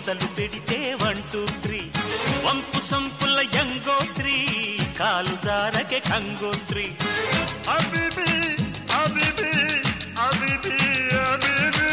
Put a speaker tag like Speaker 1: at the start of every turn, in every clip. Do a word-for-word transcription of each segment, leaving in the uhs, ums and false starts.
Speaker 1: మొదలు పెడితే one two three వంపు సంపుల యంగోత్రి కాలు జారకే కంగోత్రి
Speaker 2: అబిబి అబిబి అబిబి అబిబి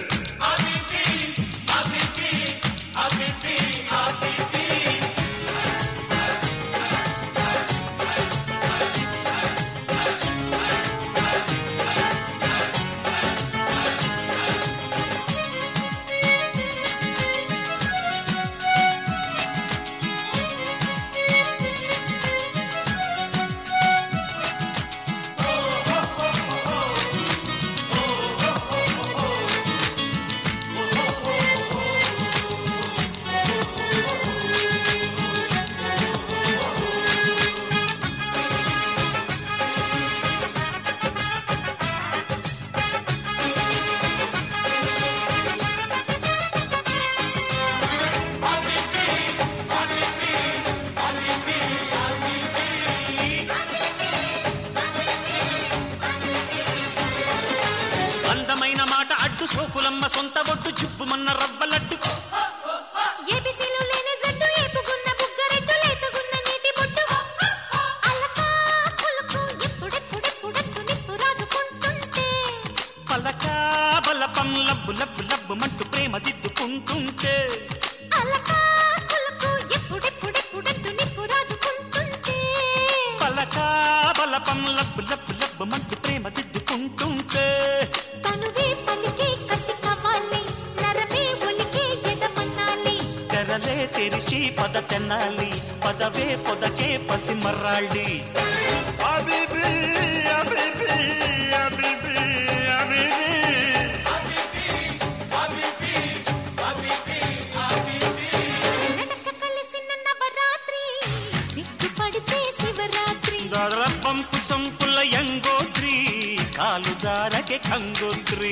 Speaker 1: సోకులమ్మ సొంత బొట్టు చిప్పుమన్న రవ్వలడ్డు
Speaker 3: ఏబీసీలు లేని జట్టు ఏపుకున్న బుగ్గరెట్టు లేతగున్న నీటి బొట్టు అలకా పులుకు ఎప్పుడెప్పుడెప్పుడెప్పుడు నిప్పు రాజుకుంటుంటే
Speaker 1: పలకా బలపం లబ్బు లబ్బు లబ్బు మంటూ ప్రేమ దిద్దుకుంటుంటే
Speaker 3: అలకా పులుకు ఎప్పుడెప్పుడెప్పుడెప్పుడు నిప్పు రాజుకుంటుంటే
Speaker 1: పలకా బలపం లబ్బు లబ్బు లబ్బు మంటూ ప్రేమ దిద్దుకుంటుంటే
Speaker 3: తనువే పలికే కసి కావాలి నరమే ఒలికే ఎదమన్నాలి
Speaker 1: తెరలే తెరిచి పద తెన్నాలి పదవే పొదకే పసి మర్రాళ్ళి
Speaker 2: అబిబి అబిబి అబిబి అబిబి
Speaker 3: నడక కలిసిన నవరాత్రి సిగ్గుపడితే శివరాత్రి
Speaker 1: పంపు సంపుల యంగోత్రి కాలు జారకే కంగోత్రి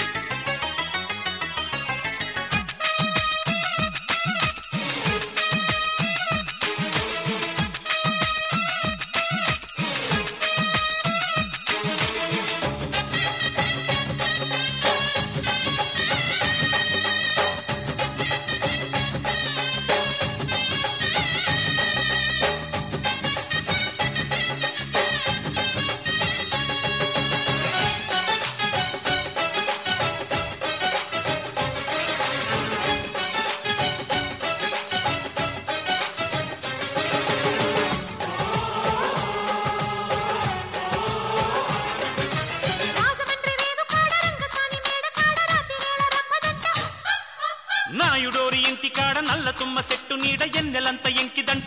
Speaker 1: నాయుడోరి ఇంటి కాడ నల్ల తుమ్మ సెట్టు నీడ ఎన్నెలంత ఎంకిదంట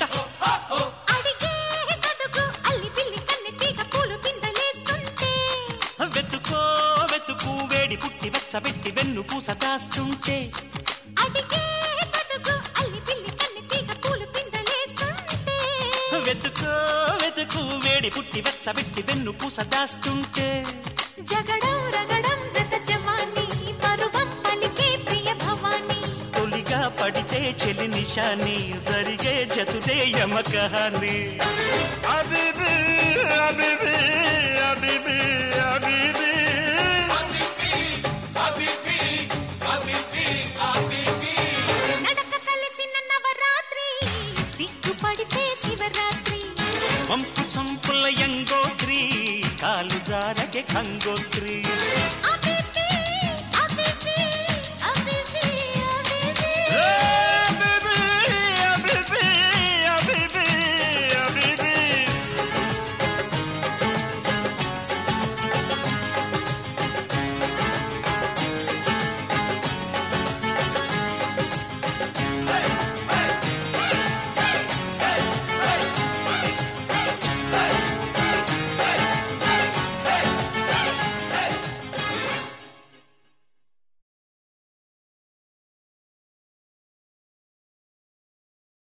Speaker 1: వెతుకో వెతుకు వేడి పుట్టి వెచ్చబెట్టి వెన్ను పూస దాస్తుంటే వెతుకో వెతుకు వేడి పుట్టి వెచ్చబెట్టి వెన్ను పూస దాస్తుంటే
Speaker 3: జగడం రగడం జత జవాని పరువం పలికే ప్రియ భవాని
Speaker 1: తొలిగా పడితే చెలి నిషాని జరిగే జతుదే యమకహాని
Speaker 2: అబిబి అబిబి అబిబి అబిబి
Speaker 3: నడక కలిసిన నవరాత్రి సిగ్గుపడితే శివరాత్రి
Speaker 1: వంపు సంపుల యంగోత్రి కాలు జారకే కంగోత్రి